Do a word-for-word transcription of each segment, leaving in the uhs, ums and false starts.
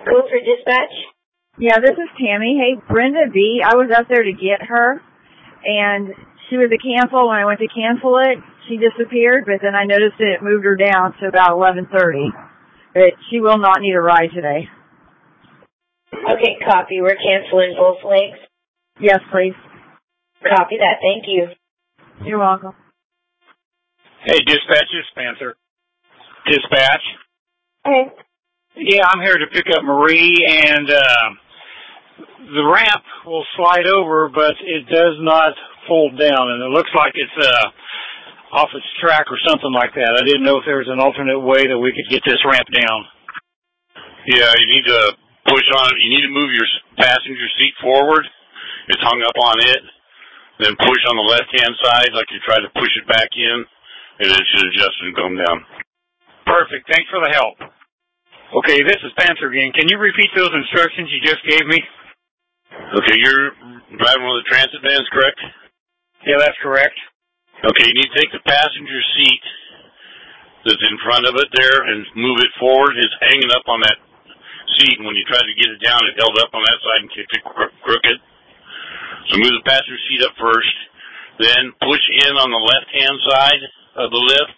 Go for dispatch. Yeah, this is Tammy. Hey, Brenda B., I was up there to get her, and she was a cancel. When I went to cancel it, she disappeared, but then I noticed that it moved her down to about eleven thirty. But she will not need a ride today. Okay, copy. We're canceling both legs. Yes, please. Copy that. Thank you. You're welcome. Hey, dispatch, this is Spencer. Dispatch. Hey. Yeah, I'm here to pick up Marie, and uh, the ramp will slide over, but it does not fold down, and it looks like it's uh, off its track or something like that. I didn't know if there was an alternate way that we could get this ramp down. Yeah, you need to push on it. You need to move your passenger seat forward. It's hung up on it. Then push on the left-hand side like you try to push it back in, and it should adjust and come down. Perfect. Thanks for the help. Okay, this is Spencer again. Can you repeat those instructions you just gave me? Okay, you're driving one of the transit vans, correct? Yeah, that's correct. Okay, you need to take the passenger seat that's in front of it there and move it forward. It's hanging up on that seat, and when you tried to get it down, it held up on that side and kicked it cro- crooked. So move the passenger seat up first, then push in on the left-hand side of the lift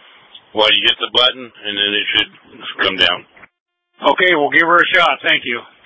while you hit the button, and then it should come down. Okay, we'll give her a shot. Thank you.